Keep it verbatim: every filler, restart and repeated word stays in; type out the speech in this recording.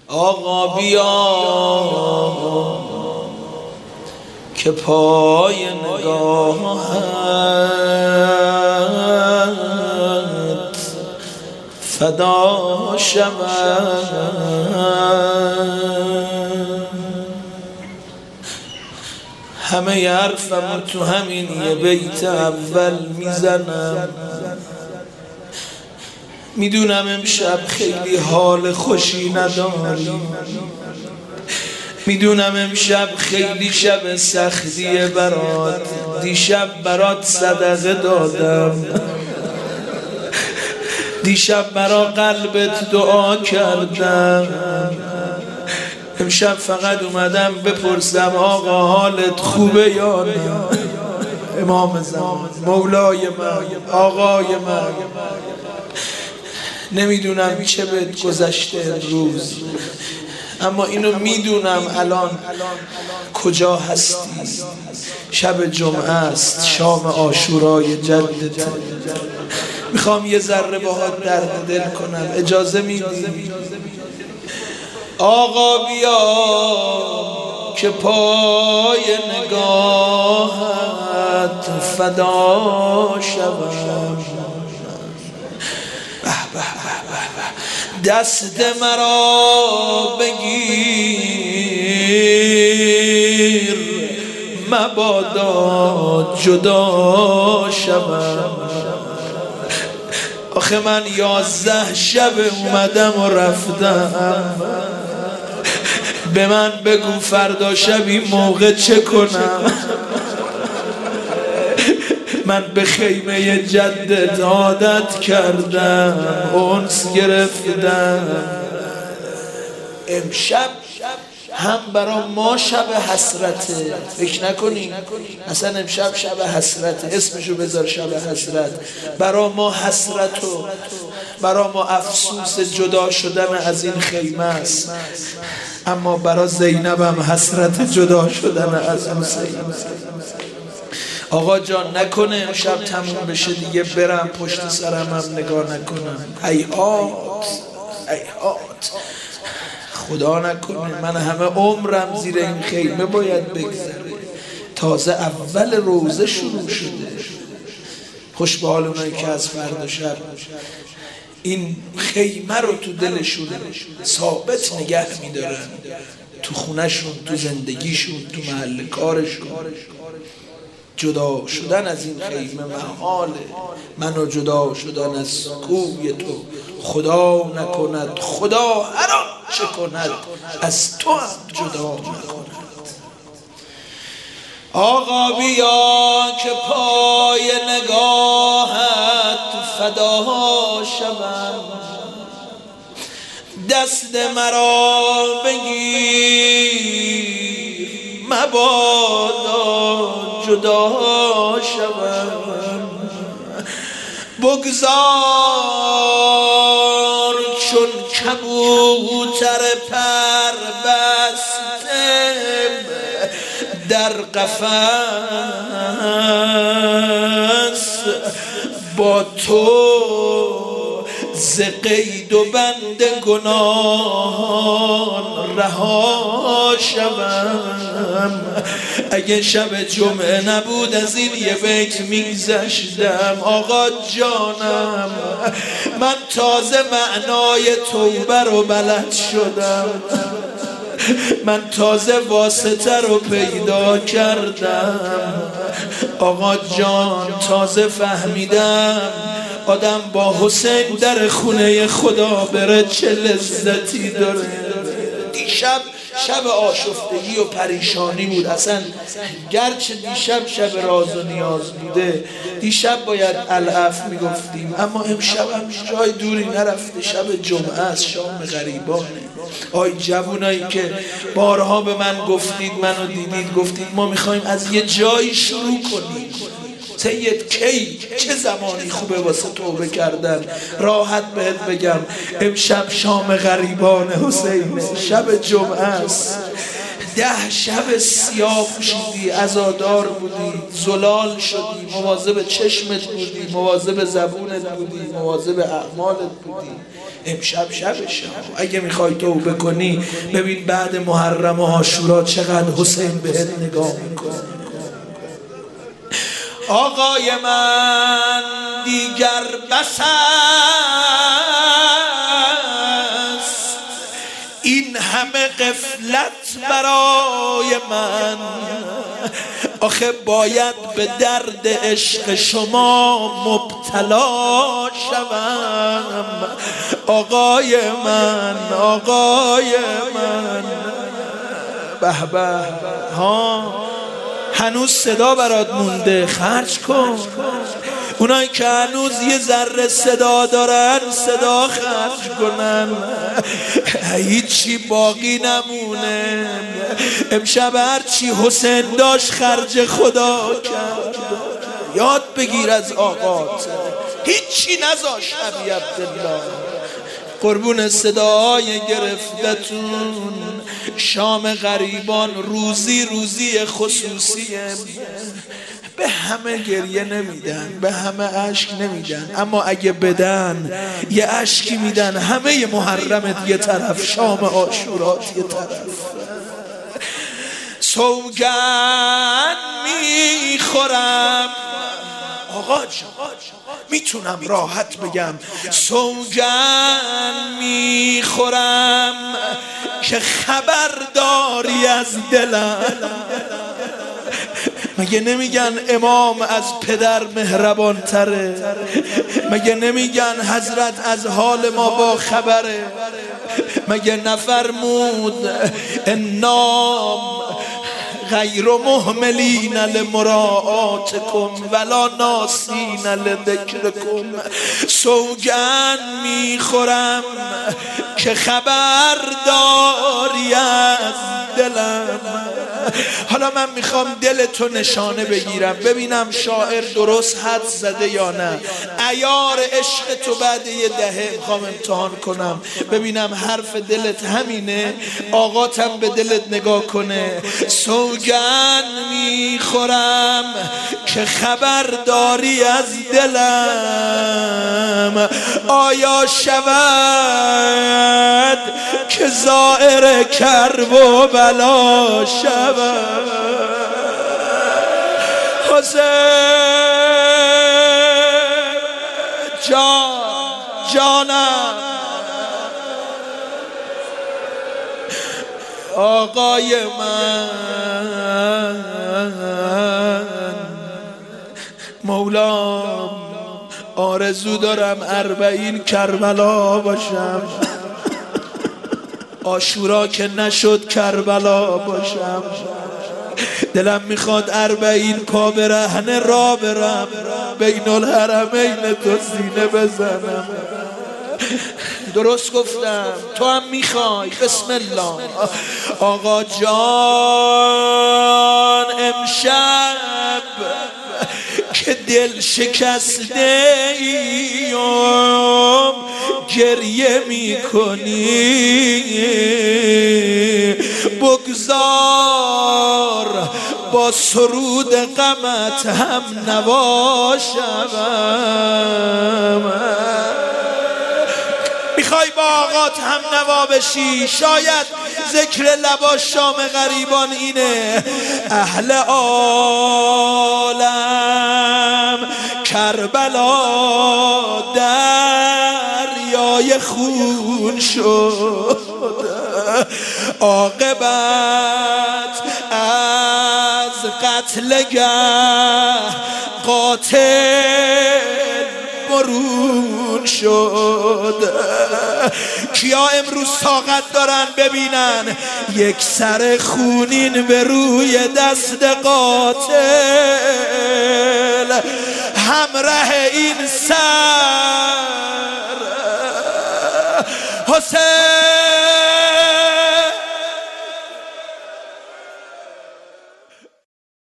آقا بیا که پای نگاهت فدا شود. همه حرفم تو همین یه بیت اول میزنم. میدونم امشب خیلی حال خوشی نداری، میدونم امشب خیلی شب سختیه برات، دیشب برات صدقه دادم، دیشب برا قلبت دعا کردم، امشب فقط اومدم بپرسم آقا حالت خوبه یا نه؟ امام زمان، مولای من، آقای من، نمیدونم چه بهت گذشته امروز، اما اینو میدونم الان کجا هستی. شب جمعه است، شام عاشورای جدت. میخوام یه ذره باهات درد دل کنم، اجازه میدی؟ آقا بیا که پای نگاهت فدا شوم. دست مرا بگیر مبادا جدا شوم. آخه من یازده شب اومدم و رفتم، به من بگو فردا شب این موقع چه کنم؟ من به خیمه جدت عادت کردم، انس گرفتم. امشب هم برا ما شب حسرته، فکر نکنی اصلا امشب شب حسرته، اسمشو بذار شب حسرت. برا ما حسرت و برا ما افسوس جدا شدن از این خیمه است، اما برا زینب هم حسرت جدا شدن از حسین. آقا جان نکنه امشب تموم بشه دیگه برم پشت سرم هم نگاه نکنم. هیهات هیهات، خدا نکنه من همه عمرم زیر این خیمه باید بگذره. تازه اول روزه شروع شده. خوش به حال اونایی که از فردا شب این خیمه رو تو دلشون ثابت نگه میدارن، تو خونهشون، تو زندگیشون، تو محل کارشون. جدا شدن از این خیمه محاله، منو جدا شدن از کوی تو خدا نکند، خدا هر آنچه کند از تو هم جدا نکند. آقا بیا که پای نگاهت فدا شوم. دست مرا بگیر مبادا جدا شوم. بگذار چون کبوتر پر بسته در قفس، با تو ز قید و بند گناهان رها شوم. اگه شب جمعه نبود از این یه بیت میگذشتم. آقا جانم من تازه معنای توبه رو بلد شدم، من تازه واسطه رو پیدا کردم. آقا جان تازه فهمیدم آدم با حسین در خونه خدا بره چه لذتی داره. دیشب شب آشفتگی و پریشانی بود، اصلا گرچه دیشب شب راز و نیاز بوده، دیشب باید العفو میگفتیم، اما امشب هم جای دوری نرفته، شب جمعه است، شام غریبانه. آی جوونایی که بارها به من گفتید، منو دیدید، گفتید ما میخوایم از یه جایی شروع کنیم. سید کی چه زمانی خوبه واسه توبه کردن؟ راحت بهت بگم امشب شام غریبان حسینه، شب جمعه است. ده شب سیاه پوشیدی، عزادار بودی، زلال شدی، مواظب چشمت بودی، مواظب زبونت بودی، مواظب اعمالت بودی. امشب شبشه. اگه میخوای توبه کنی ببین بعد محرم و عاشورا چقدر حسین بهت نگاه میکنه. آقای من دیگر بس است این همه غفلت برای من، آخه باید به درد عشق شما مبتلا شوم. آقای من آقای من به به ها، هنوز صدا برات مونده، خرج کن. اونایی که هنوز یه ذره صدا دارن صدا خرج کنن، هیچی باقی نمونه. امشب هرچی حسین داشت خرج خدا کرد. یاد بگیر از آقات، هیچی نذاش عبی عبدالله. قربون صدای گرفتتون. شام غریبان روزی روزی خصوصیه، به همه گریه نمیدن، به همه اشک نمیدن، اما اگه بدن یه اشکی میدن. همه محرمت یه طرف، شام عاشورات یه طرف. سوگن میخورم آقا جان، میتونم راحت بگم سوگن میخورم که خبر داری از دلم. مگه نمیگن امام از پدر مهربان تره؟ مگه نمیگن حضرت از حال ما با خبره؟ مگه نفرمود انام غیر مهملین لمراعاتکم ولا ناسین لذکرکم. سوگن میخورم که خبر داری از دلم. حالا من میخوام دلتو نشانه بگیرم، ببینم شاعر درست حد زده یا نه. عیار عشق تو بعد یه دهه میخوام امتحان کنم، ببینم حرف دلت همینه، آقاتم به دلت نگاه کنه. سوگن میخورم که خبر داری از دلم، آیا شود که زائر کرب و بلا شود. حسین جان جانم، آقای من مولام، آرزو دارم اربعین کربلا باشم، عاشورا که نشد کربلا باشم. دلم میخواد اربعین پا برهنه را برم، بین الحرمین تو سینه بزنم. درست گفتم؟ تو هم میخوای؟ بسم الله. آقا جان امشب که دل شکسته ایم گریه میکنی، بگذار با سرود غمت هم نواشم. میخوای با آقات هم نوا بشی؟ شاید ذکر لبا شام غریبان اینه. اهل عالم کربلا دریای خون شد، عاقبت از قتلگه قاتل برون شد. کیا امروز طاقت دارن ببینن یک سر خونین به روی دست قاتل، همراه این سر